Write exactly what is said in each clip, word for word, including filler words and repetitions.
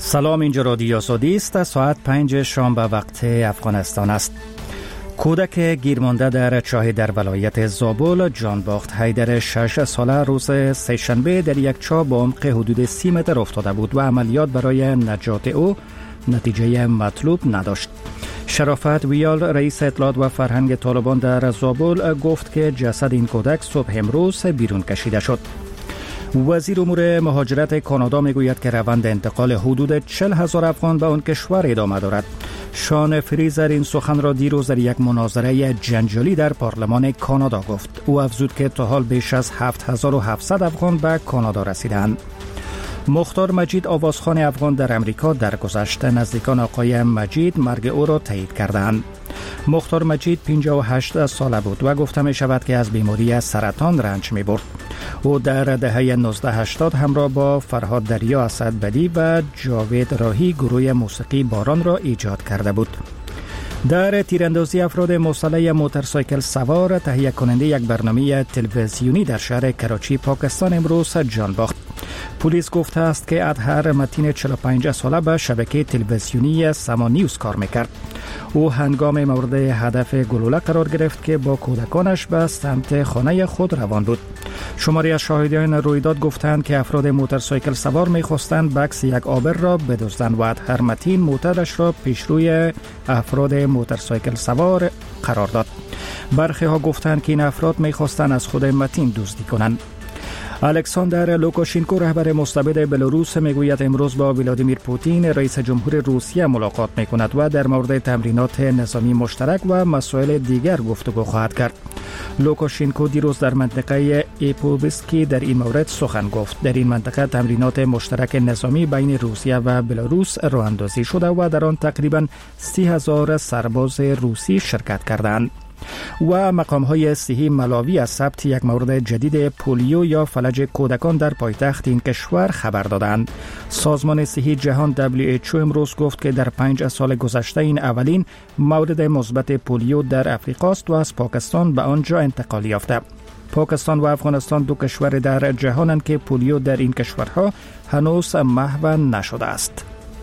سلام، اینجا رادیو آزادی است. ساعت پنج شام به وقت افغانستان است. کودک گیرمانده در چاه در ولایت زابل جان باخت حیدر شش ساله روز سه‌شنبه در یک چاه با عمق حدود سی متر افتاده بود و عملیات برای نجات او نتیجه مطلوب نداشت. شرافت ویال، رئیس اطلاعات و فرهنگ طالبان در زابل، گفت که جسد این کودک صبح امروز بیرون کشیده شد. وزیر امور مهاجرت کانادا میگوید که روند انتقال حدود چهل هزار افغان به آن کشور ادامه دارد. شان فریزر این سخن را دیروز در یک مناظره جنجالی در پارلمان کانادا گفت. او افزود که تا حال بیش از هفت هزار و هفتصد افغان به کانادا رسیدند. مختار مجید، آوازخوان افغان در امریکا، درگذشت نزدیکان آقای مجید مرگ او را تایید کردند. مختار مجید پنجاه و هشت ساله بود و گفته می شود که از بیماری سرطان رنج می برد. او در دهه نوزده هشتاد همراه با فرهاد دریا اسدبدی و جاوید راهی گروه موسیقی باران را ایجاد کرده بود. در تیراندازی افراد مسلح موتورسایکل سوار تهیه کننده یک برنامه تلویزیونی در شهر کراچی پاکستان امروز جان باخت. پلیس گفته است که اطهر متین چهل و پنج ساله به شبکه تلویزیونی سما نیوز کار میکرد. او هنگام مورد هدف گلوله قرار گرفت که با کودکانش به سمت خانه خود روان بود. شماری از شاهدان رویداد گفتند که افراد موتورسایکل سوار میخواستند بکس یک آبر را بدزدند و اطهر متین موترش را پیش روی افراد موتورسایکل سوار قرار داد. برخی ها گفتند که این افراد میخواستند از خود متین دزدی کنند. الکساندر لوکاشینکو، رهبر مستبد بلاروس، میگوید امروز با ولادیمیر پوتین رئیس جمهور روسیه ملاقات میکند و در مورد تمرینات نظامی مشترک و مسائل دیگر گفتگو خواهد کرد. لوکاشینکو دیروز در منطقه ایپوبسکی در این مورد سخن گفت. در این منطقه تمرینات مشترک نظامی بین روسیه و بلاروس راه اندازی شده و در آن تقریباً سی هزار سرباز روسی شرکت کردند. و مقام‌های صحی ملاوی از ثبت یک مورد جدید پولیو یا فلج کودکان در پایتخت این کشور خبر دادند. سازمان صحی جهان دبلیو اچ او امروز گفت که در پنج سال گذشته این اولین مورد مثبت پولیو در افریقا است و از پاکستان به آنجا انتقال یافته. پاکستان و افغانستان دو کشور در جهانند که پولیو در این کشورها هنوز محو نشده است.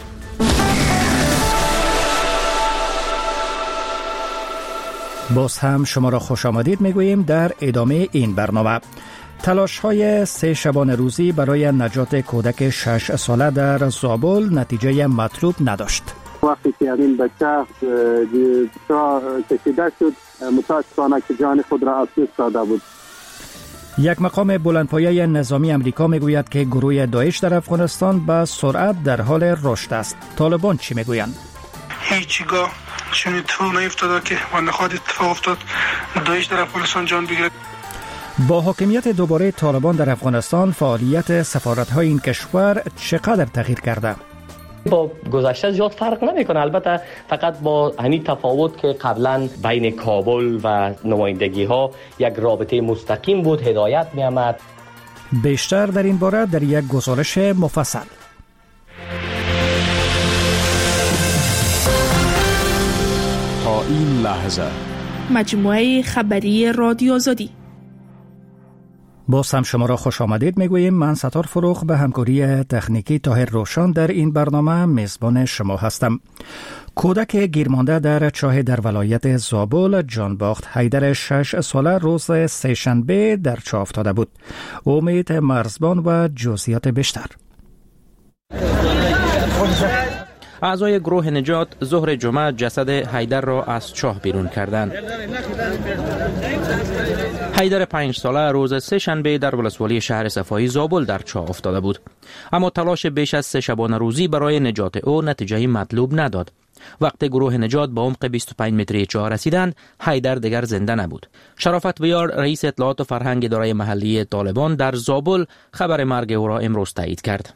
باز هم شما را خوش آمدید میگوییم در ادامه این برنامه. تلاش های سه شبانه روزی برای نجات کودک شش ساله در زابل نتیجه مطلوب نداشت. وقتی که این بچه کشیده شد، متاسفانه که جان خود را از دست داده بود. یک مقام بلندپایه نظامی امریکا میگوید که گروه داعش در افغانستان به سرعت در حال رشد است. طالبان چی میگویند؟ هیچگاه چون اتفاق نیفتاده که و نخواهد اتفاق افتاد داعش در افغانستان جان بگیرد. با حاکمیت دوباره طالبان در افغانستان فعالیت سفارت‌های این کشور چقدر تغییر کرده؟ با گذشته زیاد فرق نمیکنه، البته فقط با همین تفاوت که قبلا بین کابل و نمایندگی ها یک رابطه مستقیم بود، هدایت می آمد. بیشتر در این باره در یک گزارش مفصل. تا این لحظه مجموعه خبری رادیو آزادی. باز هم شما را خوش آمدید میگوییم. من ستار فروغ به همکاری تکنیکی طاهر روشن در این برنامه میزبان شما هستم. کودک گیرمانده در چاه در ولایت زابل جان باخت حیدر شش ساله روز سه‌شنبه در چاه افتاده بود. امید مرزبان و جزئیات بیشتر. اعضای گروه نجات ظهر جمعه جسد حیدر را از چاه بیرون کردند. حیدر پنج ساله روز سه شنبه در ولسوالی شهر صفایی زابل در چاه افتاده بود، اما تلاش بیش از سه شبانه روزی برای نجات او نتیجه مطلوب نداد. وقتی گروه نجات با عمق بیست و پنج متری چاه رسیدند، حیدر دیگر زنده نبود. شرافت ویار، رئیس اطلاعات و فرهنگ اداره محلی طالبان در زابل، خبر مرگ او را امروز تایید کرد.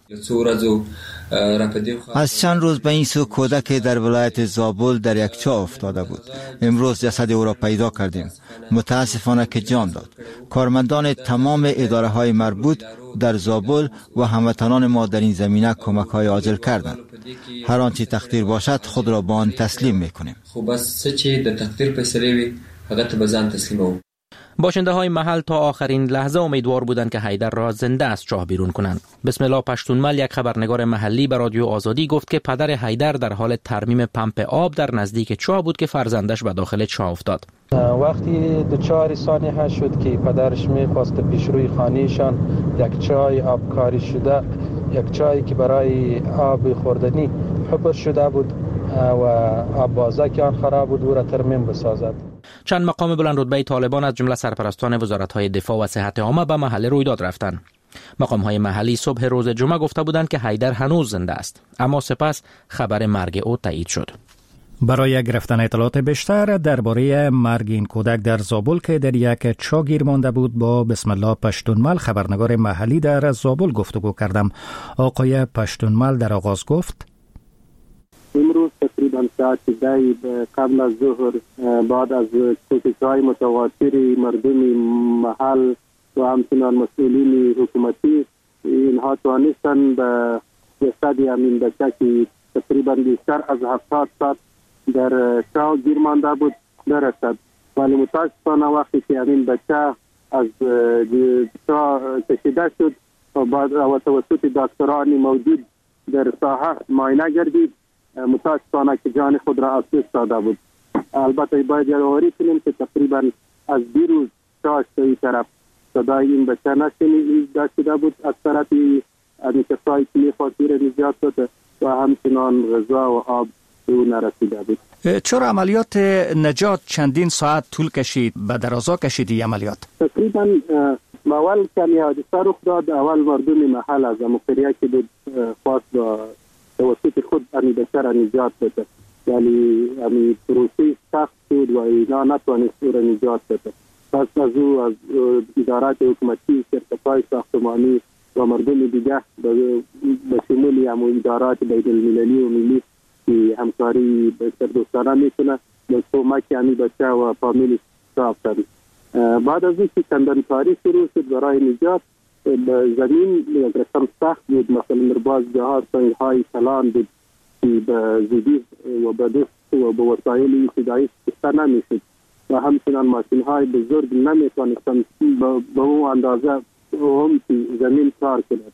از چند روز به این سو کودک در ولایت زابل در یک چاه افتاده بود. امروز جسد او را پیدا کردیم. متاسفانه که جان داد. کارمندان تمام اداره های مربوط در زابل و هموطنان ما در این زمینه کمک های عاجل کردند. هر آنچه تقدیر باشد خود را با آن تسلیم میکنیم. خب بس چه در تقدیر فیصله وي هغه ته به ځان تسلیمو. باشنده های محل تا آخرین لحظه امیدوار بودند که حیدر را زنده از چاه بیرون کنند. بسم الله پشتونمل، یک خبرنگار محلی به رادیو آزادی گفت که پدر حیدر در حال ترمیم پمپ آب در نزدیک چاه بود که فرزندش به داخل چاه افتاد. وقتی دو چهار ثانیه شد که پدرش میخواست پیشروی خانهشان یک چای آبکاری شده، یک چایی که برای آب خوردنی حفر شده بود و آب بازه که آن خراب بود او را ترمیم بسازد. چند مقام بلند رتبه طالبان از جمله سرپرستان وزارت‌های دفاع و صحت عامه به محل رویداد رفتند. مقام‌های محلی صبح روز جمعه گفته بودند که حیدر هنوز زنده است، اما سپس خبر مرگ او تایید شد. برای گرفتن اطلاعات بیشتر درباره مرگ این کودک در زابل که در یک چاه گیر مانده بود با بسم الله پشتونمل، خبرنگار محلی در زابل گفتگو کردم. آقای پشتونمل در آغاز گفت: امروز تقریبا ساعت ده قبل از ظهر بعد از کوشش‌های متواتر مردم محل و همچنان مسئولین حکومتی، اینها توانستند به جسد امین بچه که تقریبا بیشتر از هفتاد ساعت در چاه گیر مانده بود برسد، ولی متاسفانه وقتی که امین بچه از چاه کشیده شد و بعد و توسط دکتران موجود در ساحه معاینه گردید، متاسفانه که جان خود را از دست داده بود. البته باید یادآوری کنیم که تقریبا از دیروز چاه این طرف صدای این بچه نشنیده شده بود از طرف کسایی که می‌خواستند نجات بده و همچنان غذا و آب او نرسیده بود. چرا عملیات نجات چندین ساعت طول کشید؟ به درازا کشید این عملیات؟ تقریبا اول که حادثه رخ داد، اول مردم محل از مقریه که بود خواست با توسط خود امی بچه را نجات بده، ولی امی پروسه سخت شد و اینا نتوانست او را نجات بده. پس از او از ادارات حکومتی، شرکت‌های ساختمانی و مردم دیگه به شمول هم ادارات بین المللی و ملی که همکاری بسیار دوستانه میکنه به کمک امی بچه و فامیلش ساختند. بعد از اینکه کندنکاری شروع شد برای نجات، زمین یک رقم سخت بود، مثلا در باز جاها سنگ‌های کلان بود که به زودی و به دست و به وسایل ابتدایی استفاده نمیشد و همچنان ماشین‌های بزرگ نمیتوانستند به اون اندازه هم که زمین کار کند.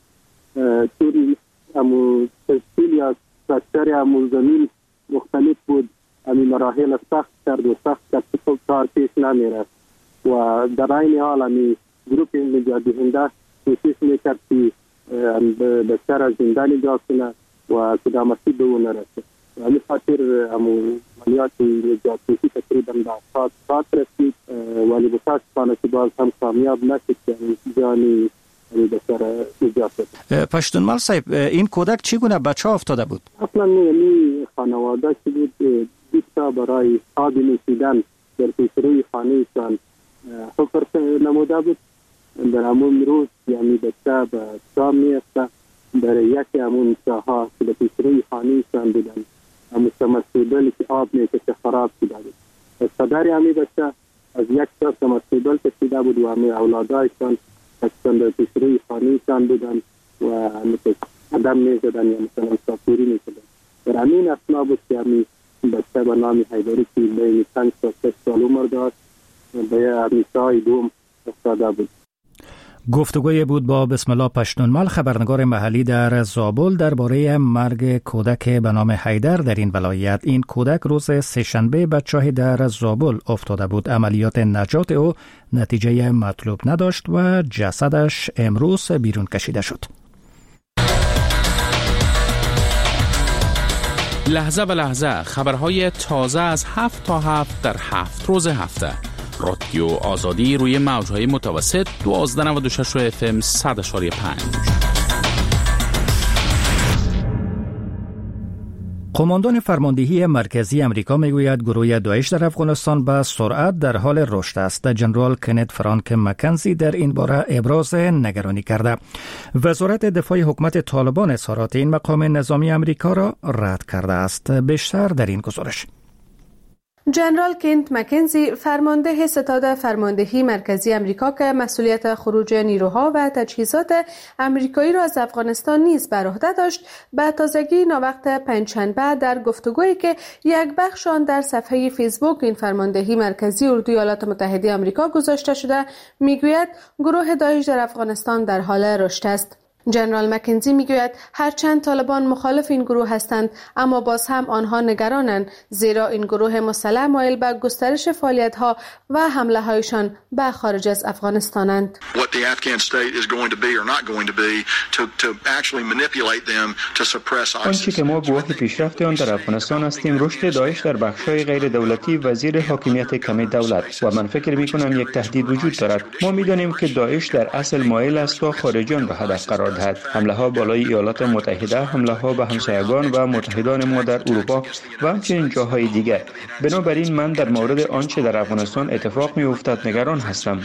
چون امو تشکیل یا ساختار امو زمین مختلف بود، امی مراحل سخت کرد و سخت کرد که کار پیش نمیرفت و در این حال امی گروپ نجات دهنده کوشش میکرد که بچه را زنده نجات کنه و کدامتی به او نرسه. همین خاطر امو عملیات نجات دهی تقریبا به هفتاد ساعت رسید، ولی متاسفانه که باز هم کامیاب نشد که جانی بچه را نجات بده. پشتونمل صاحب، این کودک چگونه به چاه افتاده بود؟ اصلا یعنی خانواده که بود بیشتر برای آب نوشیدن در پیشروی خانهشان حفر نموده بود. در همون روز یعنی بچه به چاه میفته، در یکی همون چاها که به پیشروی خانهشان بودن، همون سمرسیبل که آب میکشه خراب شده بود. پدر همی بچه از یک چاه سمرسیبل کشیده بود و همی اولادایشان اکسان در پیشروی خانهشان بودن و قدم میزدن یا مثلا ساپوری میکدن. در همین اثنا بود که همی بچه به نام حیدری که بین پنج تا شش سال عمر داشت به همی چاه دوم افتاده بود. گفتگوی بود با بسم الله پشتونمل، خبرنگار محلی در زابل، درباره مرگ کودک به نام حیدر در این ولایت. این کودک روز سه‌شنبه به چاه در زابل افتاده بود. عملیات نجات او نتیجه مطلوب نداشت و جسدش امروز بیرون کشیده شد. لحظه و لحظه خبرهای تازه از هفت تا هفت در هفت روز هفته. رادیو آزادی روی موجهای متوسط دوازده نود و شش اف ام صد اشاری پنج. قماندان فرماندهی مرکزی امریکا میگوید گروه داعش در افغانستان به سرعت در حال رشد است. جنرال کنت فرانک مکنزی در این باره ابراز نگرانی کرده. وزارت دفاع حکومت طالبان اظهارات این مقام نظامی امریکا را رد کرده است. بیشتر در این گزارش. جنرال کنت مکنزی فرمانده ستاد فرماندهی مرکزی امریکا که مسئولیت خروج نیروها و تجهیزات امریکایی را از افغانستان نیز بر عهده داشت، به تازگی ناوقت پنجشنبه در گفتگویی که یک بخش آن در صفحه فیسبوک این فرماندهی مرکزی اردوی ایالات متحده آمریکا گذاشته شده، میگوید گروه داعش در افغانستان در حال رشد است. جنرال مکنزی میگوید هرچند طالبان مخالف این گروه هستند، اما باز هم آنها نگرانند، زیرا این گروه مسلح مایل به گسترش فعالیت‌ها و حمله‌هایشان به خارج از افغانستانند. آنچه که ما گواه پیشرفت آن در افغانستان هستیم رشد داعش در بخش‌های غیر دولتی و زیر حاکمیت کمی دولت و من فکر می‌کنم یک تهدید وجود دارد. ما می‌دانیم که داعش در اصل مایل است تا خارجیان به هدف قرار دهد. حمله ها بالای ایالات متحده، حمله ها به همسایگان و متحدان ما در اروپا و همچنین جاهای دیگر. بنابراین من در مورد آنچه در افغانستان اتفاق می افتد نگران هستم.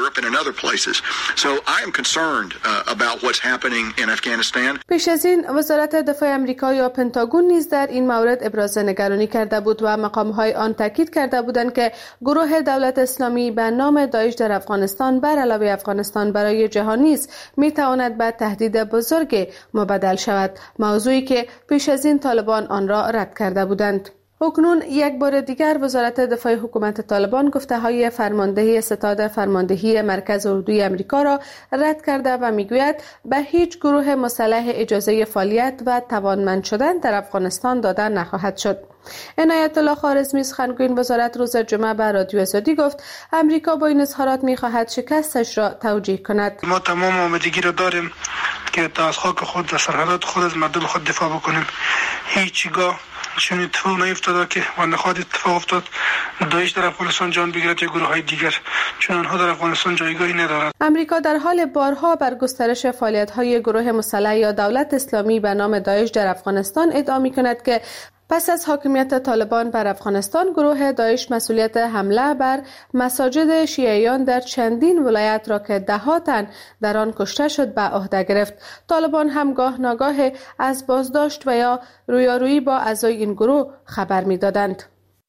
پیش از این وزارت دفاع آمریکا یا پنتاگون نیز در این مورد ابراز نگرانی کرده بود و مقام‌های آن تاکید کرده بودند که گروه دولت اسلامی به نام داعش در افغانستان بر علاوه افغانستان برای جهان نیز می‌تواند به تهدید بزرگ مبدل شود، موضوعی که پیش از این طالبان آن را رد کرده بودند. اکنون یک بار دیگر وزارت دفاع حکومت طالبان گفته های فرماندهی ستاد فرماندهی مرکز اردوی آمریکا را رد کرده و میگوید به هیچ گروه مسلح اجازه فعالیت و توانمند شدن در افغانستان داده نخواهد شد. عنایت الله خوارزمی سخنگوی وزارت روز جمعه به رادیو آزادی گفت امریکا با این اظهارات می‌خواهد شکستش را توجیه کند. ما تمام آمادگی را داریم که از خاک خود و سرحدات خود از مردم خود دفاع بکنیم. هیچگاه چون اتفاق نیفتاده که و نخواهد اتفاق افتاد داعش در افغانستان جان بگیرد یا گروه های دیگر، چون آنها در افغانستان جایگاهی ندارند. امریکا در حال بارها بر گسترش فعالیت‌های گروه مسلح یا دولت اسلامی به نام داعش در افغانستان ادعا می‌کند که پس از حاکمیت طالبان بر افغانستان گروه داعش مسئولیت حمله بر مساجد شیعیان در چندین ولایت را که ده تن در آن کشته شد به عهده گرفت. طالبان هم گاه ناگاه از بازداشت و یا رویارویی با اعضای این گروه خبر می‌دادند.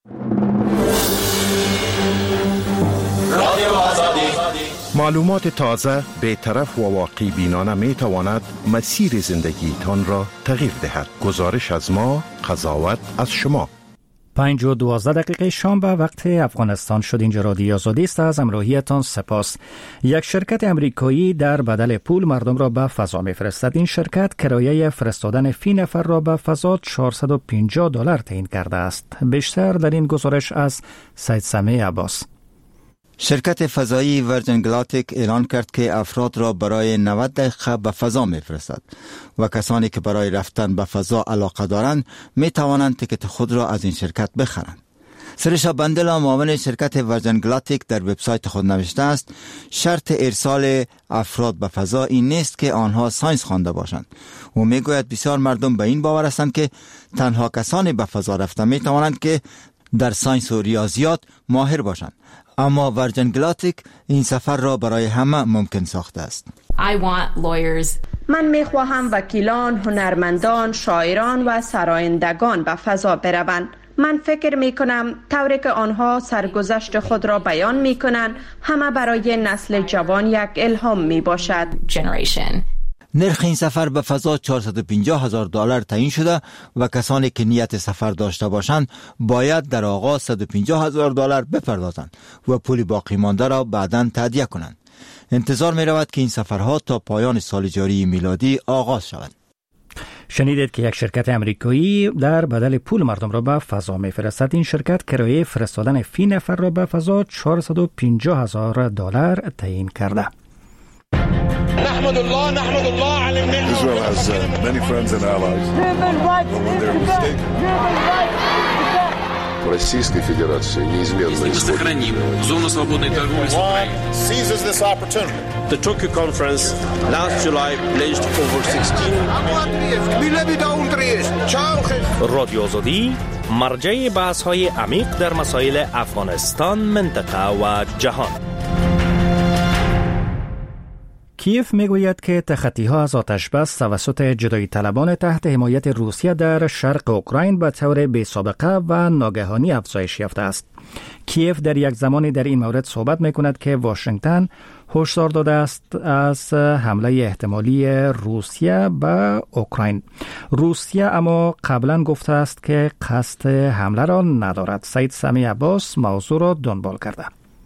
معلومات تازه، بی‌طرف و واقعی بینانه می تواند مسیر زندگی تان را تغییر دهد. گزارش از ما، قضاوت از شما. پنج و دوازده دقیقه شام به وقت افغانستان شد. اینجا رادیو آزادی است. از همراهیتان سپاس. یک شرکت امریکایی در بدل پول مردم را به فضا می‌فرستد. این شرکت کرایه فرستادن فی نفر را به فضا چهارصد و پنجاه دلار تعیین کرده است. بیشتر در این گزارش از سید سمیع عباس. شرکت فضایی ورجن گلاتیک اعلان کرد که افراد را برای نود دقیقه به فضا می‌فرستد و کسانی که برای رفتن به فضا علاقه دارند می توانند تیکت خود را از این شرکت بخرند. سرشا بندلا معاون شرکت ورجن گلاتیک در وبسایت خود نوشته است شرط ارسال افراد به فضا این نیست که آنها ساینس خوانده باشند. او میگوید بسیار مردم به این باور هستند که تنها کسانی به فضا رفته می توانند که در ساینس و ریاضیات ماهر باشند. اما ورجن گلاتیک این سفر را برای همه ممکن ساخته است. من میخواهم وکیلان، هنرمندان، شاعران و سرایندگان به فضا بروند. من فکر میکنم طوری که آنها سرگذشت خود را بیان میکنند همه برای نسل جوان یک الهام میباشد. نرخ این سفر به فضا چهارصد و پنجاه هزار دلار تعیین شده و کسانی که نیت سفر داشته باشند باید در آغاز صد و پنجاه هزار دلار بپردازند و پول باقی مانده را بعداً تادیه کنند. انتظار می رود که این سفرها تا پایان سال جاری میلادی آغاز شود. شنیدید که یک شرکت امریکایی در بدل پول مردم را به فضا می‌فرستد. این شرکت کرایه فرستادن فی نفر را به فضا چهارصد و پنجاه هزار دلار تعیین کرده. نحمد الله نحمد الله على الملك. Israel has uh, many friends and allies. But when they're mistaken. Российской Федерации неизменно сохраним зону свободной торговли с Украиной. Seizes this opportunity. The Tokyo conference last July pledged over sixteen. رادیو آزادی مرجع بحث‌های عمیق در مسائل افغانستان، منطقه و جهان. کیف میگوید که تخطی‌ها از آتش‌بس توسط جدایی طلبان تحت حمایت روسیه در شرق اوکراین به طور بی‌سابقه و ناگهانی افزایش یافته است. کیف در یک زمانی در این مورد صحبت می‌کند که واشنگتن هشدار داده است از حمله احتمالی روسیه به اوکراین. روسیه اما قبلا گفته است که قصد حمله را ندارد. سید سمی عباس موضوع را دنبال کرده.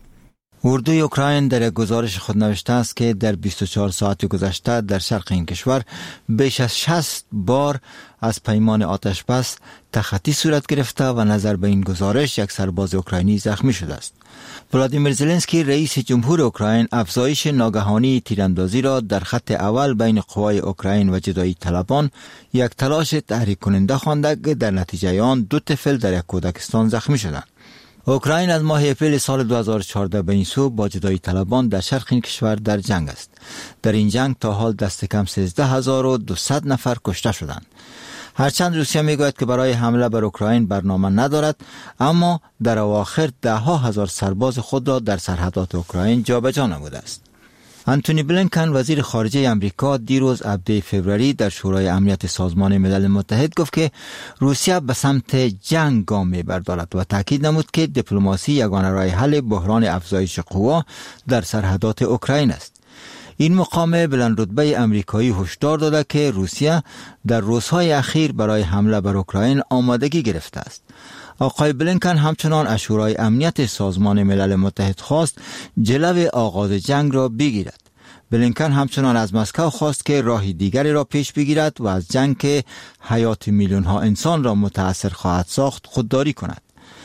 اردوی اوکراین در یک گزارش خود نوشته است که در بیست و چهار ساعت گذشته در شرق این کشور بیش از شصت بار از پیمان آتش بس تخطی صورت گرفته و نظر به این گزارش یک سرباز اوکراینی زخمی شده است. ولادیمیر زلنسکی رئیس جمهور اوکراین افزایش ناگهانی تیراندازی را در خط اول بین قوای اوکراین و جدایی طلبان یک تلاش تحریک کننده خوانده که در نتیجه آن دو طفل در یک کودکستان زخمی شدند. اوکراین از ماه اپریل سال دو هزار و چهارده به این سو با جدایی طلبان در شرق این کشور در جنگ است. در این جنگ تا حال دست کم سیزده هزار و دویست نفر کشته شدند. هرچند روسیه میگوید که برای حمله بر اوکراین برنامه ندارد، اما در اواخر ده ها هزار سرباز خود را در سرحدات اوکراین جابجا نموده است. انتونی بلینکن وزیر خارجه امریکا دیروز هفده فوریه در شورای امنیت سازمان ملل متحد گفت که روسیه به سمت جنگ گام می‌بردارد و تاکید نمود که دیپلماسی یگانه راه حل بحران افزایش قوا در سرحدات اوکراین است. این مقام بلند رتبه امریکایی هشدار داده که روسیه در روزهای اخیر برای حمله بر اوکراین آمادگی گرفته است. آقای بلینکن همچنان از شورای امنیت سازمان ملل متحد خواست جلو آغاز جنگ را بگیرد. بلینکن همچنان از مسکو خواست که راه دیگری را پیش بگیرد و از جنگ که حیات میلیون ها انسان را متاثر خواهد ساخت خودداری کند.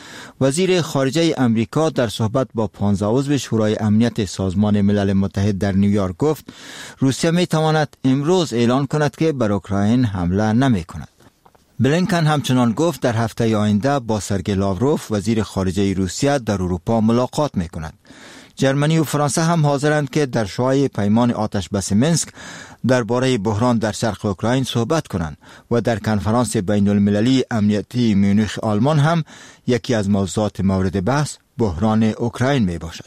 وزیر خارجه امریکا در صحبت با پانزده عضو شورای امنیت سازمان ملل متحد در نیویورک گفت روسیه می تواند امروز اعلان کند که بر اوکراین حمله نمی کند. بلینکن همچنان گفت در هفته آینده با سرگئی لاوروف وزیر خارجه روسیه در اروپا ملاقات می کند. جرمنی و فرانسه هم حاضرند که در شورای پیمان آتش بس منسک درباره بحران در شرق اوکراین صحبت کنند و در کنفرانس بین المللی امنیتی میونخ آلمان هم یکی از موضوعات مورد بحث بحران اوکراین می باشد.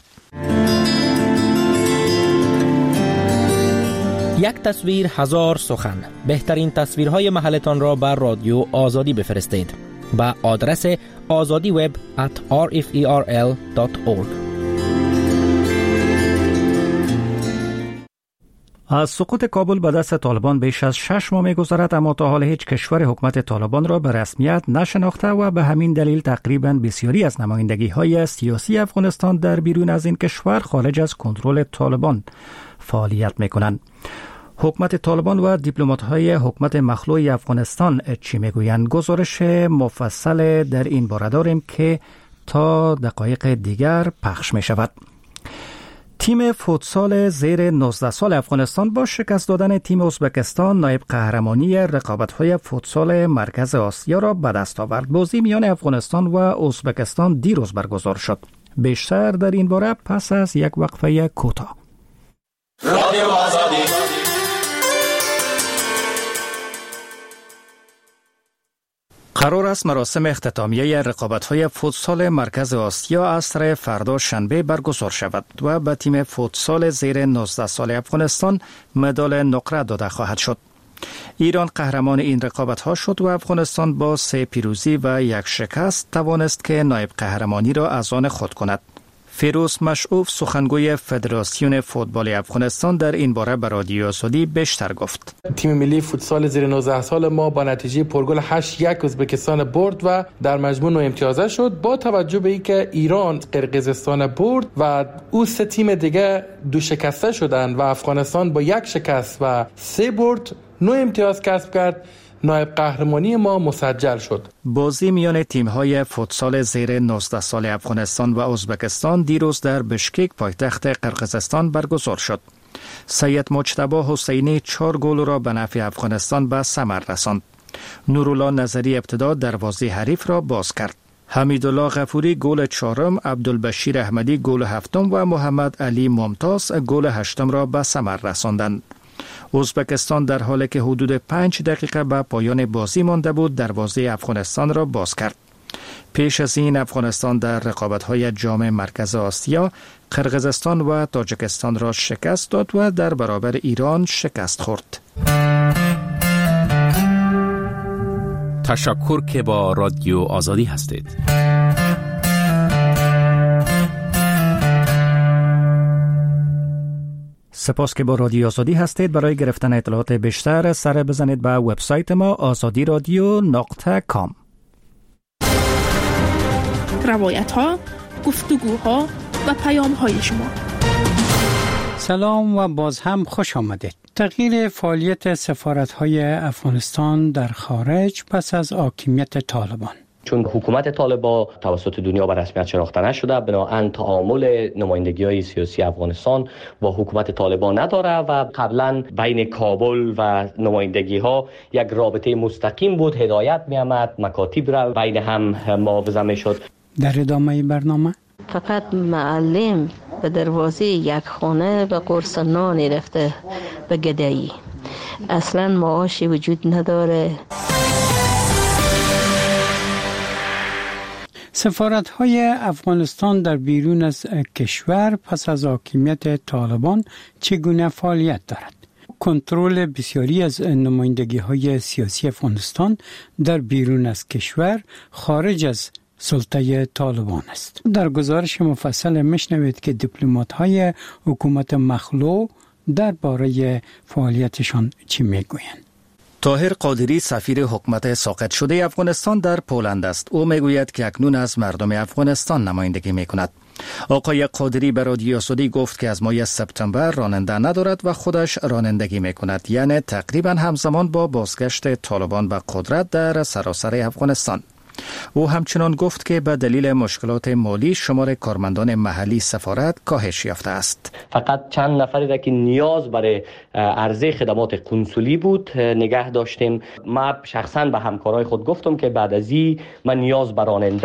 یک تصویر هزار سخن. بهترین تصویرهای محلتان را بر رادیو آزادی بفرستید با آدرس آزادی وب ات آر اف ای آر ال دات اورگ. از سقوط کابل به دست طالبان بیش از شش ماه می‌گذرد، اما تا حال هیچ کشور حکومت طالبان را به رسمیت نشناخته و به همین دلیل تقریباً بسیاری از نمایندگی‌های سیاسی افغانستان در بیرون از این کشور خارج از کنترل طالبان فعالیت می‌کنند. حکومت طالبان و دیپلمات‌های حکومت مخلوع افغانستان چی میگویند؟ گزارش مفصل در این باره داریم که تا دقایق دیگر پخش می شود. تیم فوتسال زیر نوزده سال افغانستان با شکست دادن تیم ازبکستان نایب قهرمانی رقابت‌های فوتسال مرکز آسیا را به دست آورد. بازی میان افغانستان و ازبکستان دیروز برگزار شد. بیشتر در این باره پس از یک وقفه کوتاه. رادیو آزادی. قرار است مراسم اختتامیه رقابت‌های فوتسال مرکز آسیا عصر فردا شنبه برگزار شود و به تیم فوتسال زیر نوزده سال افغانستان مدال نقره داده خواهد شد. ایران قهرمان این رقابت‌ها شد و افغانستان با سه پیروزی و یک شکست توانست که نایب قهرمانی را از آن خود کند. فیروز مشعوف سخنگوی فدراسیون فوتبال افغانستان در این باره به رادیو آزادی بیشتر گفت. تیم ملی فوتسال زیر نوزده سال ما با نتیجه پرگل هشت یک ازبکستان برد و در مجموع نو امتیازه شد. با توجه به اینکه ایران قرقیزستان برد و او سه تیم دیگه دو شکسته شدند و افغانستان با یک شکست و سه برد نو امتیاز کسب کرد، نایب قهرمانی ما مسجل شد. بازی میان تیم‌های فوتسال زیر نوزده سال افغانستان و ازبکستان دیروز در بشکک پایتخت قرقیزستان برگزار شد. سید مجتبی حسینی چهار گل را به نفع افغانستان به ثمر رساند. نورالله نظری ابتدا دروازه حریف را باز کرد. حمیدالله غفوری گل چهارم، عبدالبشیر احمدی گل هفتم و محمد علی ممتاز گل هشتم را به ثمر رساندند. ازبکستان در حالی که حدود پنج دقیقه به پایان بازی مانده بود دروازه افغانستان را باز کرد. پیش از این افغانستان در رقابت‌های جام مرکز آسیا قرقیزستان و تاجیکستان را شکست داد و در برابر ایران شکست خورد. تشکر که با رادیو آزادی هستید. سپاس که با رادیو آزادی هستید. برای گرفتن اطلاعات بیشتر سر بزنید به وبسایت ما آزادی رادیو نقطه کام. روایت ها، گفتگوها و پیام های شما. سلام و باز هم خوش آمدید. تغییر فعالیت سفارت‌های افغانستان در خارج پس از حاکمیت طالبان. چون حکومت طالبان توسط دنیا به رسمیت شناخته نشده، بنابراین تعامل نمایندگی‌های سیاسی افغانستان با حکومت طالبان نداره و قبلا بین کابل و نمایندگی‌ها یک رابطه مستقیم بود، هدایت می‌آمد، مکاتب را بین هم معاوضه می‌شد. در ادامه برنامه فقط معلم به دروازه یک خانه به قرص نانی رفته به گدایی، اصلا معاشی وجود نداره. سفارت‌های افغانستان در بیرون از کشور پس از حاکمیت طالبان چگونه فعالیت دارد؟ کنترل بسیاری از نمایندگی‌های سیاسی افغانستان در بیرون از کشور خارج از سلطه طالبان است. در گزارش مفصل میشنوید که دیپلمات‌های حکومت مخلوع درباره فعالیتشان چی میگویند. طاهر قادری سفیر حکومت ساقط شده افغانستان در پولند است. او میگوید که اکنون از مردم افغانستان نمایندگی میکند. آقای قادری به رادیو آزادی گفت که از ماه سپتامبر راننده ندارد و خودش رانندگی میکند، یعنی تقریبا همزمان با بازگشت طالبان به قدرت در سراسر افغانستان. او همچنان گفت که به دلیل مشکلات مالی شمار کارمندان محلی سفارت کاهش یافته است. فقط چند نفری را که نیاز برای عرضه خدمات کنسولی بود نگه داشتیم. من شخصا به همکارای خود گفتم که بعد از این من نیاز به راننده،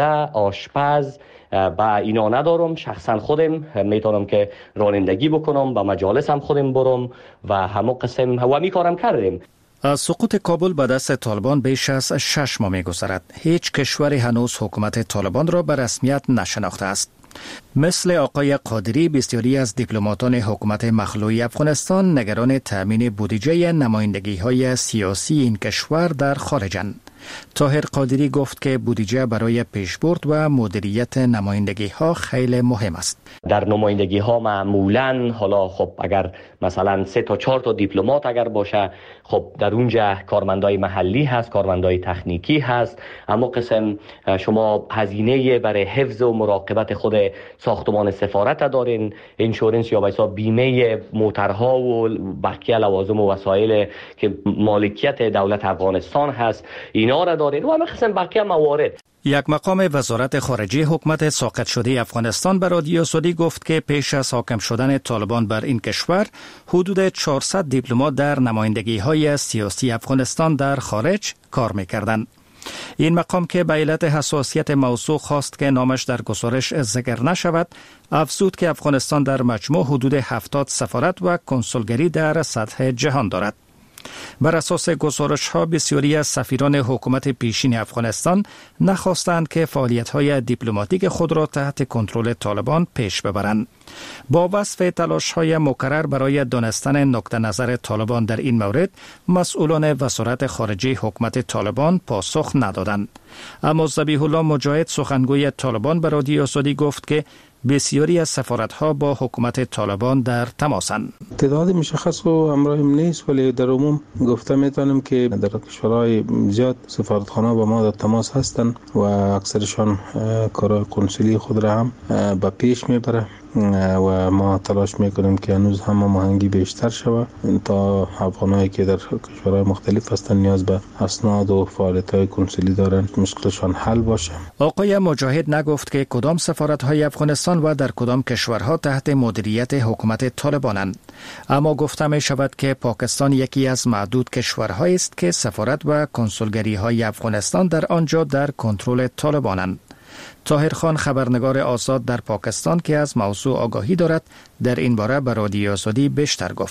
آشپز با اینا ندارم. شخصا خودم میتونم که رانندگی بکنم، با مجالس هم خودم برم و همه قسم و می کارم کردیم. از سقوط کابل به دست طالبان بیش از شش ماه می‌گذرد. هیچ کشوری هنوز حکومت طالبان را به رسمیت نشناخته است. مثل آقای قادری بسیاری از دیپلماتان حکومت مخلوع افغانستان نگران تأمین بودجه نمایندگی‌های سیاسی این کشور در خارجند. طاهر قادری گفت که بودجه برای پیشبرد و مدیریت نمایندگی ها خیلی مهم است. در نمایندگی ها معمولاً حالا خب اگر مثلا سه تا چهار تا دیپلمات اگر باشه، خب در اونجا کارمندای محلی هست، کارمندای تکنیکی هست، اما قسم شما هزینه برای حفظ و مراقبت خود ساختمان سفارت دارین، انشورنس یا ویسا بیمه موترها و بقیه لوازم و وسایل که مالکیت دولت افغانستان هست، اینا را دارین و همه قسم بقیه موارد. یک مقام وزارت خارجه حکومت ساقط شده افغانستان به رادیو آزادی گفت که پیش از حاکم شدن طالبان بر این کشور حدود چهارصد دیپلمات در نمایندگی‌های سیاسی افغانستان در خارج کار می‌کردند. این مقام که به علت حساسیت موضوع خواست که نامش در گزارش ذکر نشود، افزود که افغانستان در مجموع حدود هفتاد سفارت و کنسولگری در سطح جهان دارد. بر اساس گزارش ها بسیاری از سفیران حکومت پیشین افغانستان نخواستند که فعالیت های دیپلماتیک خود را تحت کنترل طالبان پیش ببرند. با وصف تلاش های مکرر برای دانستن نقطه نظر طالبان در این مورد، مسئولان وزارت خارجه حکومت طالبان پاسخ ندادند. اما ذبیح الله مجاهد سخنگوی طالبان به رادیو آزادی گفت که بسیاری از سفارت‌ها با حکومت طالبان در تماسند. تعداد مشخص و همراهیم نیست، ولی در عموم گفته میتونم که در کشورهای زیاد سفارتخانه با ما در تماس هستند و اکثرشان کار کنسولی خود را هم به پیش میبره و ما تلاش میکنیم که هنوز هم مهنگی بیشتر شود تا افغانایی که در کشورهای مختلف هستند نیاز به اسناد و فعالیت‌های کنسولی دارند مشکلشان حل باشه. آقای مجاهد نگفت که کدام سفارت‌های افغانستان و در کدام کشورها تحت مدیریت حکومت طالبانند، اما گفته می شود که پاکستان یکی از معدود کشورهایی است که سفارت و کنسولگری‌های افغانستان در آنجا در کنترل طالبانند. طاهر خان خبرنگار آزاد در پاکستان که از موضوع آگاهی دارد در این باره به رادیو آزادی بیشتر گفت.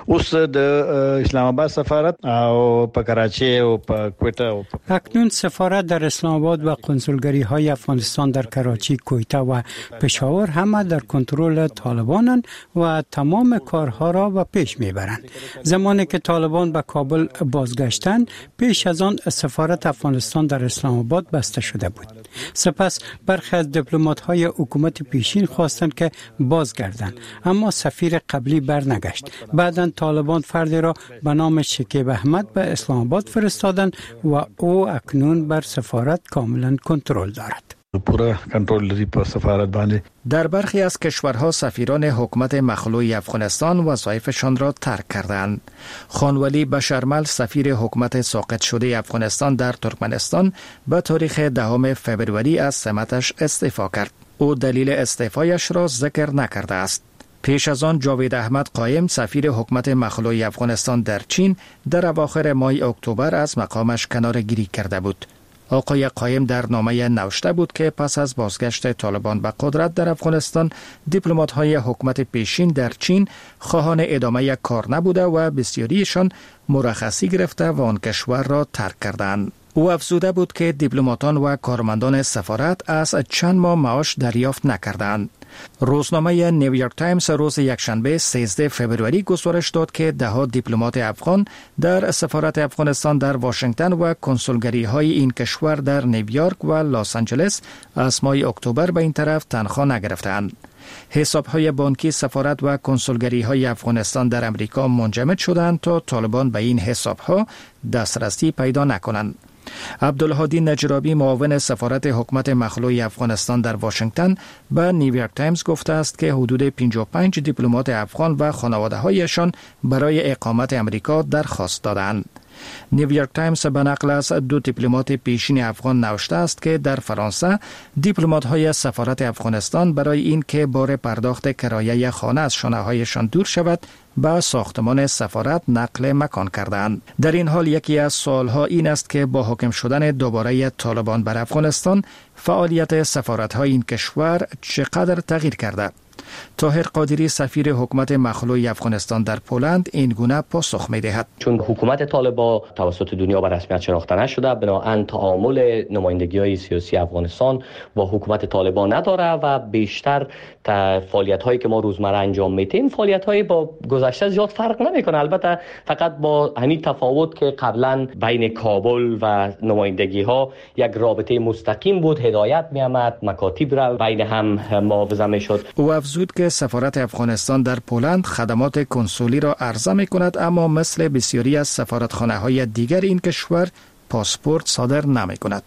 اوس د اسلام آباد سفارت او په کراچي او په کویټه اکنون سفارت در اسلام آباد و کنسولگری های افغانستان در کراچی، کویته و پشاور همه در کنترل طالبانند و تمام کارها را به پیش میبرند. زمانی که طالبان به کابل بازگشتند، پیش از آن سفارت افغانستان در اسلام آباد بسته شده بود. سپس برخی از دیپلمات‌های حکومت پیشین خواستند که بازگردند، اما سفیر قبلی برنگشت. بعداً طالبان فردی را به نام شکیب احمد به اسلام آباد فرستادند و او اکنون بر سفارت کاملا کنترل دارد. پورا کنترل لري په سفارت باندې. در برخی از کشورها سفیران حکومت مخلوع افغانستان وظایفشان را ترک کردند. خانولی بشرمل سفیر حکومت ساقط شده افغانستان در ترکمنستان به تاریخ دهم فوریه از سمتش استعفا کرد. او دلیل استعفایش را ذکر نکرده است. پیش از آن جاوید احمد قایم سفیر حکومت مخلوع افغانستان در چین در اواخر ماه اکتبر از مقامش کناره‌گیری کرده بود. آقای قایم در نامه نوشته بود که پس از بازگشت طالبان به قدرت در افغانستان، دیپلمات‌های حکومت پیشین در چین خواهان ادامه کار نبوده و بسیاریشان مرخصی گرفته و آن کشور را ترک کردند. او افزوده بود که دیپلماتان و کارمندان سفارت از چند ماه معاش دریافت نکردند. روزنامه نیویورک تایمز روز یکشنبه سیزده فوریه گزارش داد که دهها دیپلمات افغان در سفارت افغانستان در واشنگتن و کنسولگری های این کشور در نیویورک و لس آنجلس از ماه اکتبر به این طرف تنخواه نگرفتند. حساب های بانکی سفارت و کنسولگری های افغانستان در امریکا منجمد شدند تا طالبان به این حساب ها دسترسی پیدا نکنند. عبدالهادی نجرابی معاون سفارت حکومت مخلوع افغانستان در واشنگتن به نیویورک تایمز گفته است که حدود پنجاه و پنج دیپلمات افغان و خانواده‌هایشان برای اقامت امریکا درخواست دادند. نیویورک تایمز به نقل از دو دیپلمات پیشین افغان نوشته است که در فرانسه دیپلمات‌های سفارت افغانستان برای این که بار پرداخت کرایه خانه از شانه‌هایشان دور شود به ساختمان سفارت نقل مکان کردند. در این حال یکی از سوالها این است که با حاکم شدن دوباره طالبان بر افغانستان فعالیت سفارت‌های این کشور چقدر تغییر کرده؟ طاهر قادری سفیر حکومت مخلوع افغانستان در پولند این گونه پاسخ می‌دهد. چون حکومت طالبان توسط دنیا به رسمیت شناخته نشده، بنابراین تعامل نمایندگی‌های سیاسی افغانستان با حکومت طالبان نداره و بیشتر فعالیت‌هایی که ما روزمره انجام میدیم فعالیت‌های با گذشته زیاد فرق نمی‌کنه. البته فقط با همین تفاوت که قبلا بین کابل و نمایندگی‌ها یک رابطه مستقیم بود، هدایت می‌آمد، مکاتب را بین هم معاوضه می‌شد. او افزود که سفارت افغانستان در پولند خدمات کنسولی را عرضه می‌کند، اما مثل بسیاری از سفارتخانه‌های دیگر این کشور پاسپورت صادر نمی‌کند.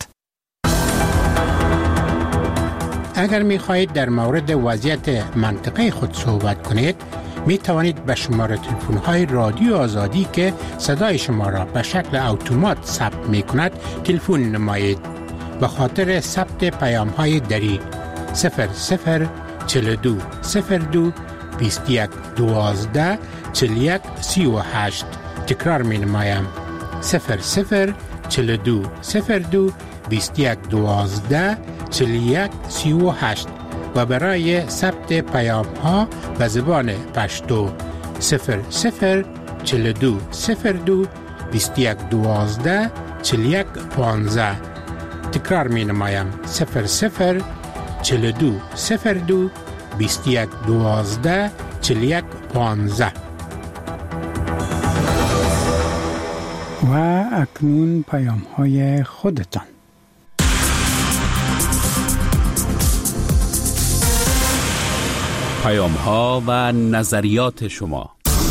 اگر می خواهید در مورد وضعیت منطقه خود صحبت کنید، می توانید به شماره تلفن های رادیو آزادی که صدای شما را به شکل اتومات ثبت می کند تلفن نمایید. به خاطر ثبت پیام های دری صفر صفر چهل و دو صفر دو بیست و یک دوازده چهل و یک سی و هشت. تکرار می نمایم صفر صفر چهل و دو صفر دو بیست و یک دوازده چهل و یک سی و هشت و برای ثبت پیام ها به زبان پشتو صفر صفر چهل و دو صفر دو بیست و یک دوازده چهل و یک پانزده. تکرار می نمایم صفر صفر چهل و دو صفر دو بیست و یک دوازده چهل و یک پانزده. و اکنون پیام های خودتان. پیام ها و نظریات شما.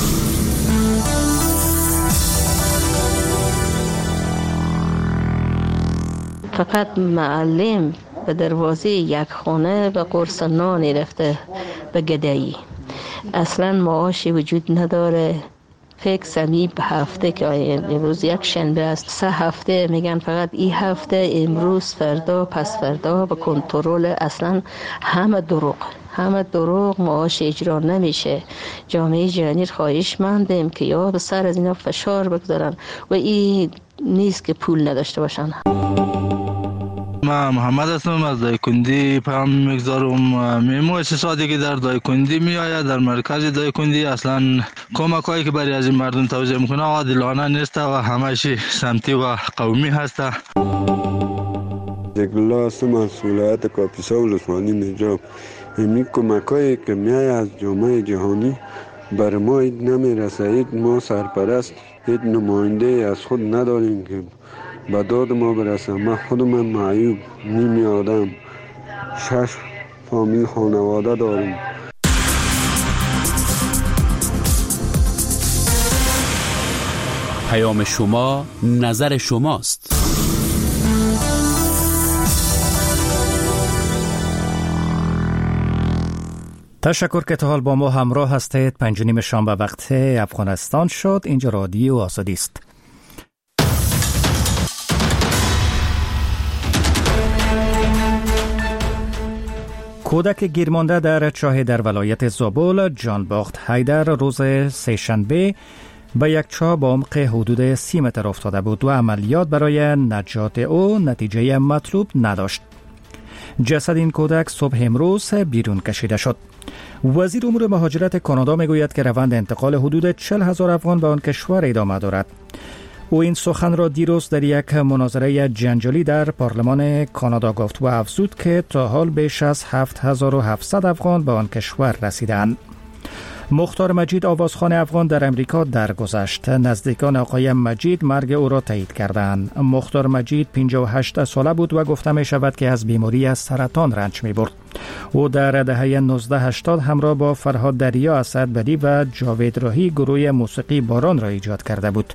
فقط معلم به دروازه یک خانه به قرص نانی رفته به گدایی. اصلا معاشی وجود نداره. فکر سمی به هفته که امروز یک شنبه است، سه هفته میگن فقط این هفته، امروز، فردا، پس فردا به کنترل. اصلا همه دروغ همه دروغ. معاش اجرا نمیشه. جامعه جهانی خواهش مندیم که یا به سر از اینا فشار بگذارن و این نیست که پول نداشته باشن. من محمد هستم از دایکندی پیام میگذارم. مؤسساتی که در دایکندی میآید در مرکز دایکندی اصلا کمک هایی که برای از این مردم توزیع میکنه عادلانه نیست و همش سمتی و قومی هست. الله هستم از ولایت کاپیسا و لسمانی نجاب. این کمک هایی که میآید از جامعه جهانی بر ما نمیرسه. ما سرپرست هیچ نماینده از خود نداریم که به داد ما برسه. من خودم معیوب نیمی آدم، شش فامیل خانواده دارم. پیام شما نظر شماست. تشکر که تا حال با ما همراه هستید. پنج نیم شام به وقت افغانستان شد. اینجا رادیو آزادی است. کودک گیرمانده در چاه در ولایت زابل جانباخت حیدر روز سه‌شنبه به یک چاه با عمق حدود سی متر افتاده بود و عملیات برای نجات او نتیجه مطلوب نداشت. جسد این کودک صبح امروز بیرون کشیده شد. وزیر امور مهاجرت کانادا میگوید که روند انتقال حدود چهل هزار افغان به آن کشور ادامه دارد. او این سخن را دیروز در یک مناظره جنجالی در پارلمان کانادا گفت و افزود که تا حال بیش از هفت هزار و هفتصد افغان به آن کشور رسیدند. مختار مجید آوازخوان افغان در امریکا درگذشت. نزدیکان آقای مجید مرگ او را تایید کردند. مختار مجید پنجاه و هشت ساله بود و گفته می شود که از بیماری از سرطان رنج می برد. او در دهه نوزده هشتاد همراه با فرهاد دریا، اسدبدی و جاوید راهی گروه موسیقی باران را ایجاد کرده بود.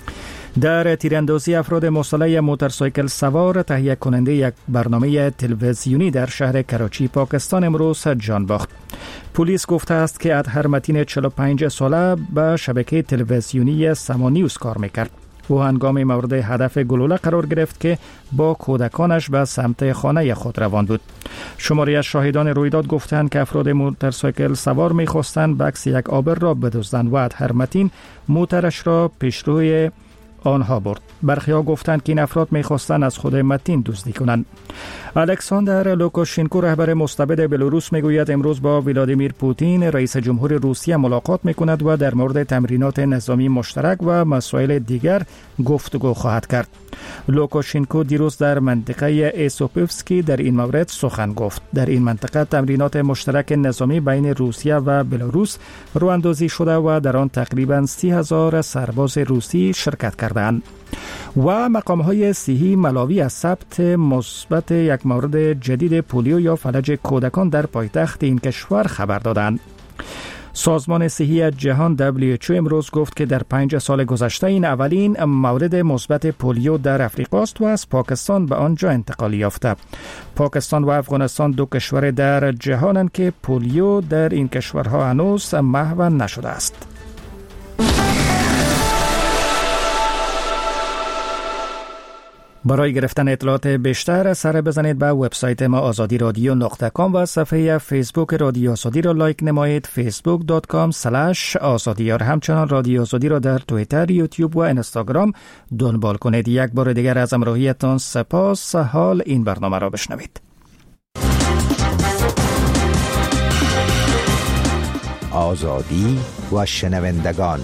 در تیراندازی افراد مسلح موتورسایکل سوار تهیه کننده یک برنامه تلویزیونی در شهر کراچی پاکستان امروز جان باخت. پلیس گفته است که اطهر متین چهل و پنج ساله به شبکه تلویزیونی سما نیوز کار میکرد. او هنگام مورد هدف گلوله قرار گرفت که با کودکانش به سمت خانه خود روان بود. شماری از شاهدان رویداد گفتند که افراد موتورسایکل سوار میخواستند بکس یک آبر را بدزدند و اطهر متین موترش را پیشروی آنها برد. برخی ها گفتند که این افراد می‌خواستند از خود متین دزدی کنند. الکساندر لوکاشنکو رهبر مستبد بلاروس میگوید امروز با ولادیمیر پوتین رئیس جمهور روسیه ملاقات میکند و در مورد تمرینات نظامی مشترک و مسائل دیگر گفتگو خواهد کرد. لوکاشنکو دیروز در منطقه ایسوپیفسکی در این مورد سخن گفت. در این منطقه تمرینات مشترک نظامی بین روسیه و بلاروس راه اندازی شده و در آن تقریباً سی هزار سرباز روسی شرکت کردند. و مقام‌های صحی ملاوی از ثبت مثبت یک مورد جدید پولیو یا فلج کودکان در پایتخت این کشور خبر دادند. سازمان صحی جهان دبلیو اچ او امروز گفت که در پنج سال گذشته این اولین مورد مثبت پولیو در افریقا است و از پاکستان به آنجا انتقال یافته. پاکستان و افغانستان دو کشور در جهانند که پولیو در این کشورها هنوز محو نشده است. برای گرفتن اطلاعات بیشتر سر بزنید به وبسایت ما آزادی رادیو نقطه کام و صفحه فیسبوک رادیو آزادی را لایک نمایید. فیسبوک دات کام اسلش آزادی. همچنان رادیو آزادی را در توییتر، یوتیوب و اینستاگرام دنبال کنید. یک بار دیگر از همراهیتان سپاس. حال این برنامه را بشنوید. آزادی و شنوندگان.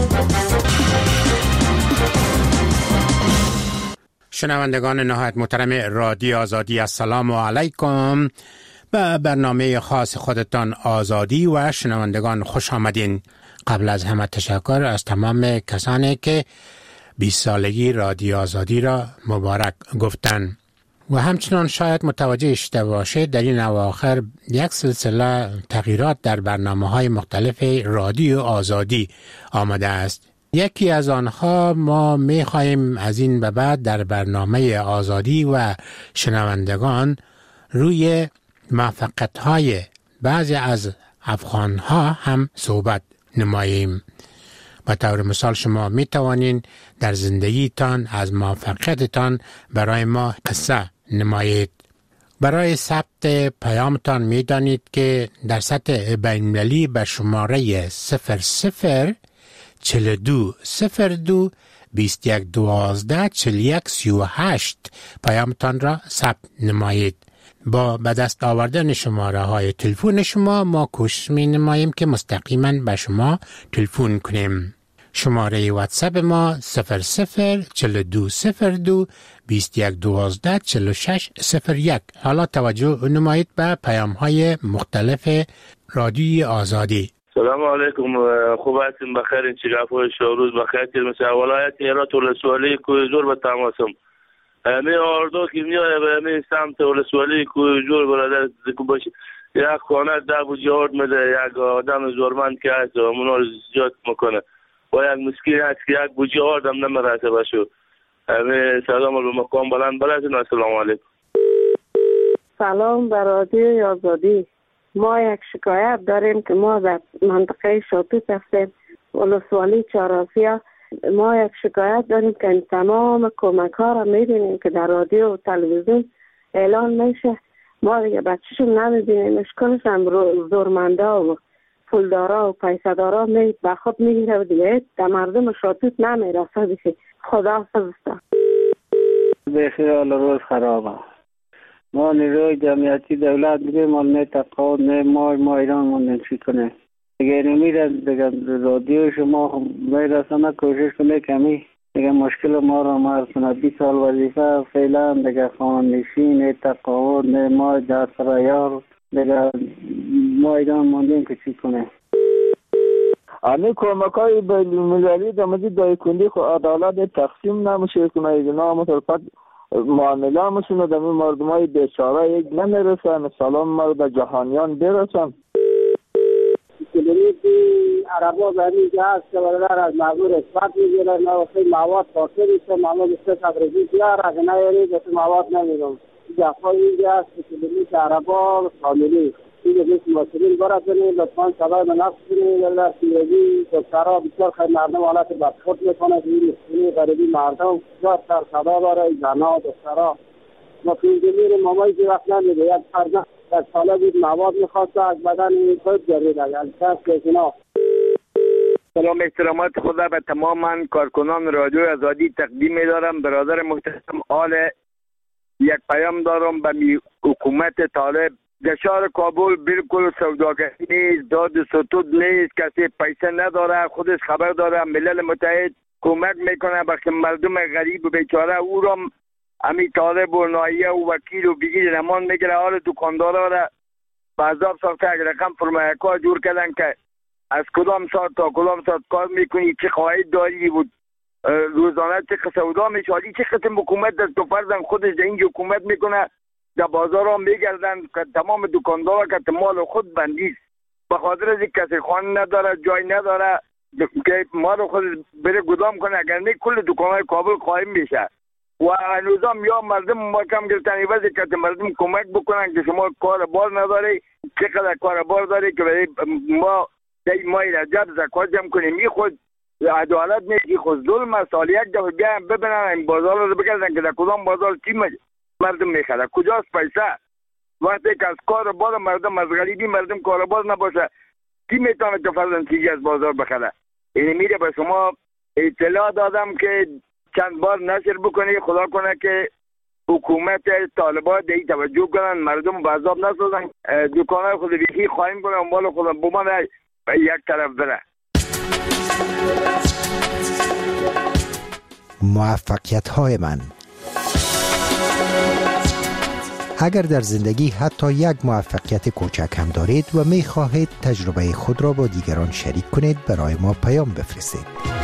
شنوندگان نهایت محترم رادیو آزادی، السلام علیکم. به برنامه خاص خودتان آزادی و شنوندگان خوش آمدین. قبل از همه تشکر از تمام کسانی که بیست سالگی رادیو آزادی را مبارک گفتن. و همچنان شاید متوجه شده باشید در این اواخر یک سلسله تغییرات در برنامه‌های مختلف رادیو آزادی آمده است. یکی از آنها ما می‌خواهیم از این به بعد در برنامه آزادی و شنوندگان روی موفقیت‌های بعضی از افغان‌ها هم صحبت نماییم. به طور مثال شما می توانین در زندگیتان از موفقیتتان برای ما قصه نمایید. برای ثبت پیامتان می دانید که در سطح بین‌المللی به شماره صفر صفر چهل و دو صفر دو بیست و یک دوازده چهل و یک سی و هشت پیامتان را ثبت نمایید. با به دست آوردن شماره های تلفن شما ما کوشش می نماییم که مستقیما به شما تلفن کنیم. شماره واتساپ ما صفر صفر چهل و دو صفر دو بیست و یک دوازده چهل و شش صفر یک. حالا توجه نمایید به پیام های مختلف رادیوی آزادی. سلام علیکم، خوب هستیم؟ بخیر؟ این چی گفت شوروز بخیر؟ مثل ولایت هرات ولسوالی کوی جور به تماسم می آردو که میاد به می سمت ولسوالی کوی جور برادر زکو باشه یک خانه ده بوجی آرد میده، یک آدم زورمند که هست و منو زیاد میکنه و یک مسکین هست که یک بوجی آردم نمیرسه بشو. می سلام رو مقام بلند برسین. السلام علیکم. سلام برادر آزادی. ما یک شکایت داریم که ما در منطقه شاتوت هستیم ولسوالی چهارآسیا. ما یک شکایت داریم که این تمام کمک ها را میبینیم که در رادیو و تلویزیون اعلان میشه، ما دیگه بچه‌شون نمیبینیم. اشکالش هم زورمندا و پولدارا و پیسدارا می به خود میگیره و دیگه در مردم شاتوت نمیرسه. دیگه خدا حافظ. بخیال روز خرابه. ما نیروی جمعیتی دولت دیگه ما نه تقاعد نه ما ما ایران ما نمیشه کنه دیگه نمیره دیگه رادیو شما میرسانه کوشش کنه کمی دیگه مشکل ما رو مرسونه. بیست سال وظیفه فعلا دیگه خانشین نه تقاعد نه ما در سرایار دیگه ما ایران موندیم که چی کنه. آنی کمک های بین‌المللی در مورد دایکندی خو عدالت تقسیم نمیشه کنه. اینا مطلقات معامله همشون در این مردم های بیچاره یک نمیرسن. سلام مرد جهانیان برسن. کلیدی عربا برمی که هست که برادر از معبور اثبات میگیره نه وقتی مواد پاسه میشه معمول بسته تبریزی بیار اگه نیاری بسته مواد نمیرم. جفای اینجا هست که کلیدی عربا کاملی اینجا بیست مسئولین برد کنید لطفاً سبای من نفس کنید اللہ سیرگی دکترها بسیار خیلی مردم حالت بدخورد میکنه که این مسئولی غریبی مردم بسیار سر صدا داره. زنها و دکترها ما که اینجا میریم مامایی که وقت نمیده یک فرزن یک ساله بود مواد میخواسته از بدن خود جرید از کس کسینا. سلام احترامات خدا به تماما کارکنان رادیو آزادی تقدیم میدارم. برادر محترم آل یک پیام دارم به حکومت طالب. در شهر کابل بالکل سوداگری نیست، داد و ستود نیست، کسی پیسه نداره، خودش خبر داره. ملل متحد کمک میکنه به مردم غریب و بیچاره او را امی طالب و نایه و وکیل و بگیر نمان میگیره. حال دکاندارا را به عذاب ساخته یک رقم فرمایه کار جور کردن که از کدام ساعت تا کدام ساعت کار میکنی، چه خواهید داری بود روزانه چه سودا میشالی، چه قسم حکومت دست تو فرزن خودش در اینجا حکومت میکنه. در بازار هم میگردن که تمام دکاندارا که مال خود بندیست به خاطر از کسی خانه نداره جای نداره که مال خود بره گدام کنه. اگر نه کل دکانهای کابل قایم میشه و هنوزم یا مردم ما کم گرفتن واسه که مردم کمک بکنن که شما کار بار نداری، چقدر کار بار داری که ما دی مای رجب زکات جمع کنیم. می خود عدالت نیست، خود ظلم. سال یک دفعه بیایم ببینن این بازار رو بگردن که در کدام بازار چی مردم میخره، کجاست پیسه. وقتی که از کار بار مردم از غریبی مردم کار بار نباشه کی میتونه که فرضاً چیزی از بازار بخره. این میره به شما اطلاع دادم که چند بار نشر بکنی. خدا کنه که حکومت طالبان دی توجه کنن، مردم به عذاب نسازن، دکانهای خود بیخی خواهیم کنن مال خود بمان یک طرف بره. موفقیت های من. اگر در زندگی حتی یک موفقیت کوچک هم دارید و می خواهید تجربه خود را با دیگران شریک کنید، برای ما پیام بفرستید.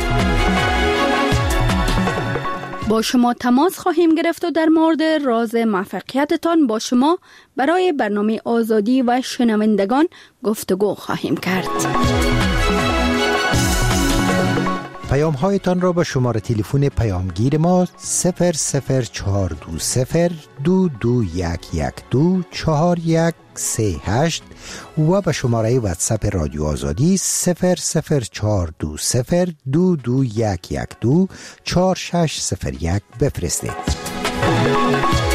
با شما تماس خواهیم گرفت و در مورد راز موفقیتتان با شما برای برنامه آزادی و شنوندگان گفتگو خواهیم کرد. پیام هایتان را با شماره تلفن پیامگیر ما صفر صفر چهار دو صفر دو دو یک یک دو چهار یک سه هشت و به شماره واتساپ رادیو آزادی صفر صفر چهار دو صفر دو دو یک یک دو چهار شش صفر یک بفرستید.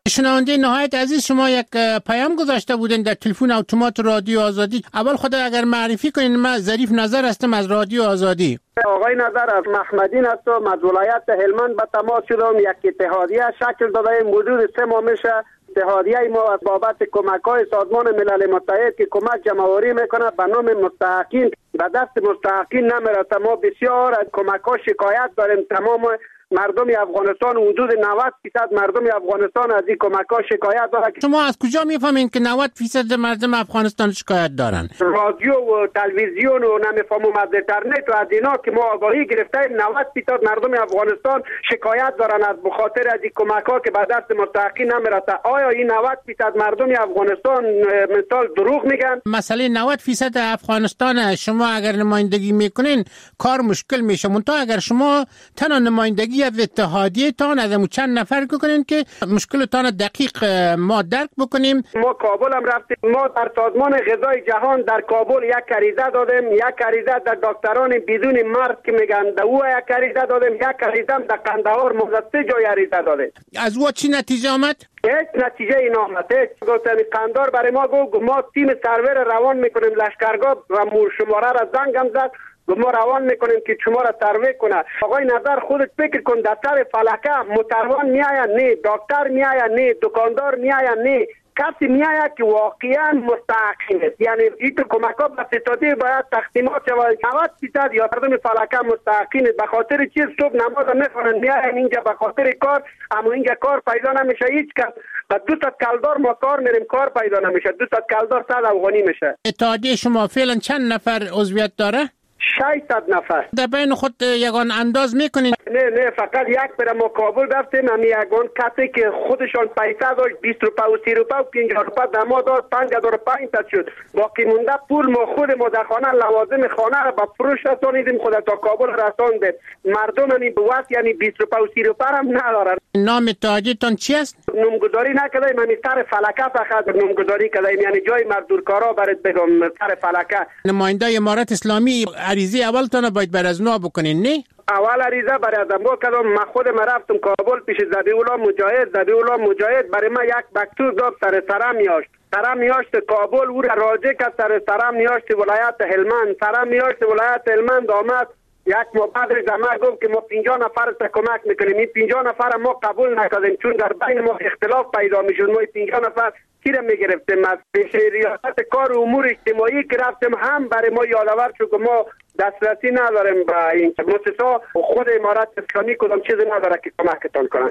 شنونده نهایت عزیز، شما یک پیام گذاشته بودین در تلفن اتومات رادیو آزادی. اول خود اگر معرفی کنین. من ظریف نظر هستم از رادیو آزادی. آقای نظر از محمدین هستم، از ولایت هلمند به تماس شدم. یک اتحادیه شکل داده، حدود سه ماه میشه. اتحادیه ما از بابت کمک‌های سازمان ملل متحد که کمک جمع‌آوری میکنه به نام مستحقین به دست مستحقین نمیرسه. ما بسیار از کمک‌ها شکایت داریم. تمام مردم افغانستان، حدود نود درصد مردم افغانستان از این کمک‌ها شکایت دارن. شما از کجا میفهمین که نود درصد مردم افغانستان شکایت دارن؟ رادیو و تلویزیون و نمیفهمم از اینترنت و از اینا که ما آگاهی گرفتیم. نود درصد مردم افغانستان شکایت دارن از بخاطر از این کمک‌ها که به دست مستحقین نمیرسه. آیا این نود درصد مردم افغانستان مثال دروغ میگن؟ مسئله نود درصد افغانستان شما اگر نمایندگی میکنین کار مشکل میشه. منتها اگر شما تنها نمایندگی از اتحادیه تان از امو چند نفر کنین که مشکلتان دقیق ما درک بکنیم. ما کابل هم رفتیم. ما در سازمان غذای جهان در کابل یک عریضه دادیم. یک عریضه در دکتران بدون مرد که میگن در او یک عریضه دادیم. یک عریضه هم در قندهار مغزسته جای عریضه دادیم. از او چی نتیجه آمد؟ هیچ نتیجه این آمد. هیچ. گفتن قندهار برای ما گفت ما تیم سرور روان میکنیم لشکرگاه و شماره را زنگم زد. ما روان میکنیم که شما را سروی کنه. آقای نظر خودت فکر کن در سر فلکه متروان میآید نه، دکتر میآید نه، دکاندار میآید نه، کسی میآید که واقعا مستحقین است. یعنی این کمک‌ها به ستاده باید تقسیمات شود. نود درصد یا مردم فلکه مستحقین است. به خاطر چیز صبح نماز میخوانند میآیند اینجا به خاطر کار، اما اینجا کار پیدا نمیشه. هیچ کس با دو تا کلدار ما کار میریم کار پیدا نمیشه. دو تا کلدار صد افغانی میشه. اتحادیه شما فعلا چند نفر عضویت داره؟ ششصد نفر. در بین خود یگان انداز میکنین؟ نه نه فقط یک بر ما کابل رفتیم. همی یگان کسی که خودشان پیسه داشت بیست روپه و سی روپه و پنجاه روپه در ما داد پنج هزار و پنج صد شد. باقی مونده پول ما خود ما در خانه لوازم خانه را با فروش رسانیدیم. خود تا کابل رساندیم. مردم همی بوست یعنی بیست روپه و سی روپه هم ندارن. نام اتحادیه‌تان چی است؟ نامگذاری نکردیم. همی سر فلکه فقط نامگذاری کردیم. یعنی جای مزدورکارا برات بگم سر فلکه. نماینده امارت اسلامی عریضه اولتون باید بر از نو بکنین نه؟ اول عریضه برای از ما کردم. من خود ما رفتم کابل پیش ذبیح‌الله مجاهد. ذبیح‌الله مجاهد برای ما یک مکتوب داد سر سرم میاشت. سرم میاشت کابل او را راجع کرد. سر سرم میاشت ولایت هلمند. سرم میاشت ولایت هلمند آمد. یک ما بعدش زمان گفت که ما پنجاه نفر تا کمک میکنیم. این پنجاه نفر ما قبول نکردیم چون در بین ما اختلاف پیدا میشد. ما پنجاه نفر چیره میگرفتیم. از پیش ریاست کار امور اجتماعی که رفتیم هم برای ما یادآور شد که ما دسترسی نداریم به این مؤسسه. خود امارت اسلامی کدام چیزی نداره که کمکتان کنه.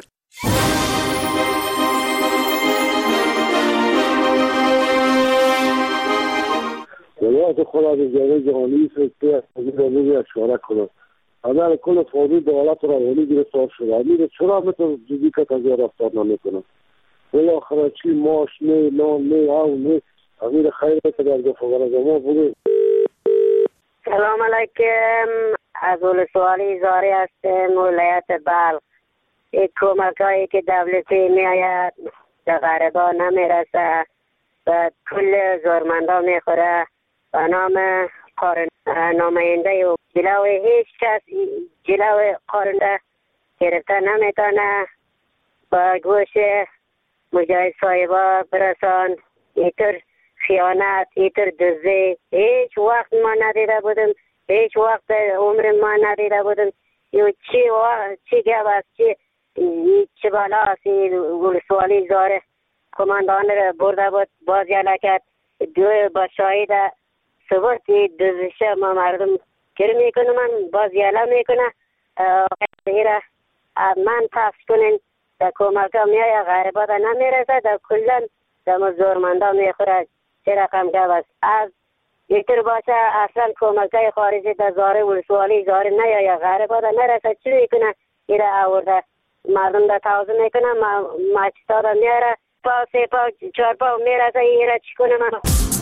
ولایت خود از جامعه جهانی سسته از این روی اشاره کنم. اگر کل فوری دولت را روانی گرفتار شده امیر چرا مثل جدی که تغییر رفتار نمیکنه؟ بالاخره چی ماش نه نان نه او نه امیر خیر که در گفتگو ما بوده. سلام علیکم. از ولسوالی زاری هستم ولایت بلخ. این کمکایی که دولتی میآید در غریبان نمیرسه و کل زورمندان میخوره. به نام قارن نماینده و جلو هیچ کس جلو قارنده گرفته نمیتونه. با گوش مجاهد صاحبا برسان. اینطور خیانت اینطور دزدی هیچ وقت ما ندیده بودم. هیچ وقت عمر ما ندیده بودم. یو چی وقت چی گب است چی چه بالا است. ولسوالی زاره کماندان را برده بود باز یالا کرد. دو با شاهد ثبوت دزدشه ما مردم گر میکنه من باز یالا میکنه. غیره من پس کنین در کمک ها میای غریبات نمیرسه. در کلن در مزدورمندا میخوره. چه رقم گب است. از یکتر باشه اصلا کمک های خارجی در زاره ولسوالی زاره نیای غریبات نرسه. چی میکنه ایره آورده مردم در تازه میکنه. ماچتا در میاره پاو سه پاو چهار پاو میرسه. ایره چی کنه من؟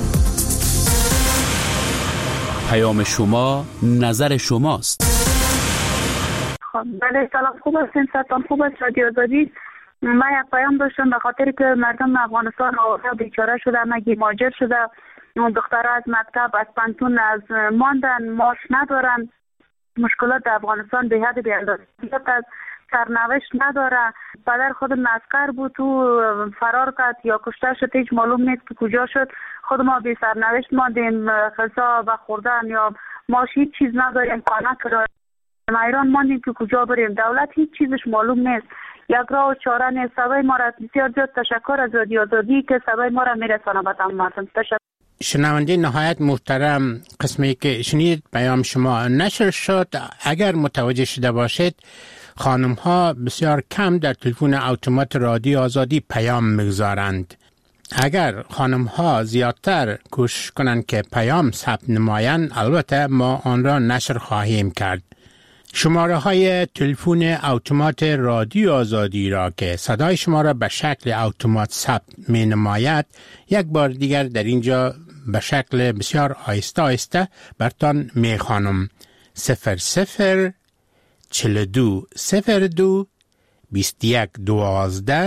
پیام شما نظر شماست. خب بله سلام خوب هستین ستان خوب است رادیو آزادی. من یک پیام داشتم به خاطر که مردم افغانستان آواره بیچاره شده مگی ماجر شده. دخترها از مکتب از پانتون از ماندن ماش ندارن. مشکلات در افغانستان به حد بی‌اندازه است. سرنوشت نداره. پدر خود مسکر بود تو فرار کرد یا کشته شد، هیچ معلوم نیست که کجا شد. خود ما بی سرنوشت ماندیم، غذا و خوردن یا ما هیچ چیز نداریم، خانه کرایه ایران ماندیم که کجا بریم. دولت هیچ چیزش معلوم نیست، یک راه و چاره نیست. سبای ما را بسیار زیاد تشکر از رادیو آزادی که سبای ما را میرسانه به تمام مردم. تشکر. شنونده نهایت محترم، قسمی که شنید پیام شما نشر شد. اگر متوجه شده باشید خانم ها بسیار کم در تلفن اتومات رادیو آزادی پیام میگذارند. اگر خانم ها زیادتر کوشش کنند که پیام ثبت نمایند، البته ما آن را نشر خواهیم کرد. شماره های تلفن اتومات رادیو آزادی را که صدای شما را به شکل اتومات ثبت می نماید، یک بار دیگر در اینجا به شکل بسیار آهسته آهسته برتان می خوانم: صفر صفر چهل و دو صفر دو بیست و یک دوازده